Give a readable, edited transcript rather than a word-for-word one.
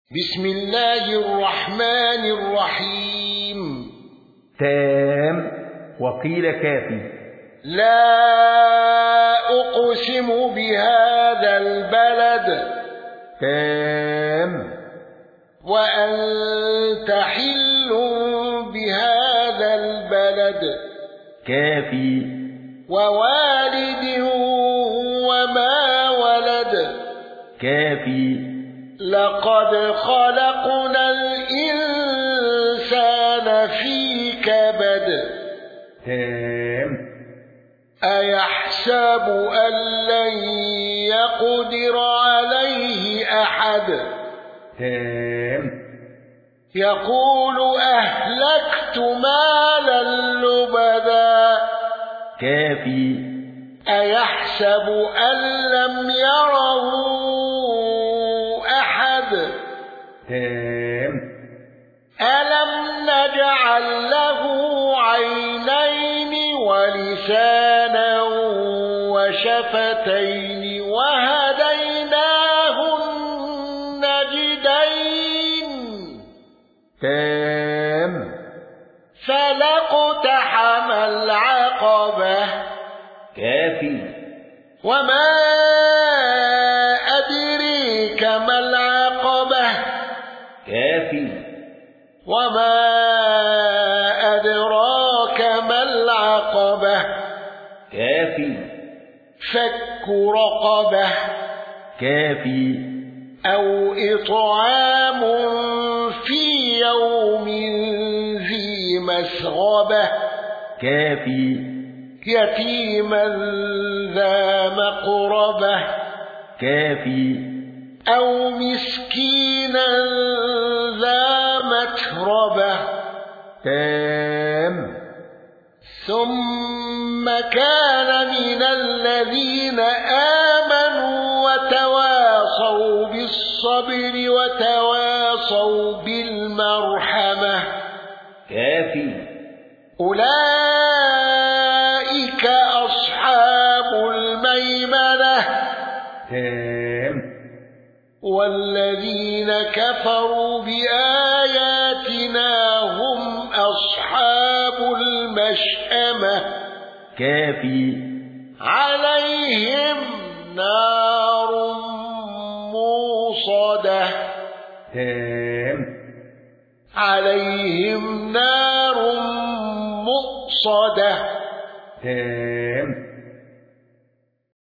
بسم الله الرحمن الرحيم. تام وقيل كافي. لا أقسم بهذا البلد. تام. وأنت حل بهذا البلد. كافي. ووالد وما ولد. كافي. لقد خلقنا الإنسان في كبد. تام. أيحسب أن لن يقدر عليه أحد. تام. يقول أهلكت مالا لبدا. كافي. أيحسب أن لم يره أحد. تام. ألم نجعل له عينين ولسانا وشفتين وهديناه النجدين. تام. فلاقتحم العقبة. كافي. وما أدريك ما العقبة. كافي. وما أدراك ما العقبة. كافي. فك رقبة. كافي. أو إطعام في يوم ذي مسغبة. كافي. يتيما ذا مقربة. كافي. أو مسكينا ذا متربة. تام. ثم كان من الذين آمنوا وتواصوا بالصبر وتواصوا بالمرحمة. كافي. أولئك أصحاب الميمنة. تام. والذين كفروا بآياتنا هم أصحاب المشأمة. كافي. عليهم نار موصدة. تام. عليهم نار مؤصدة. تام.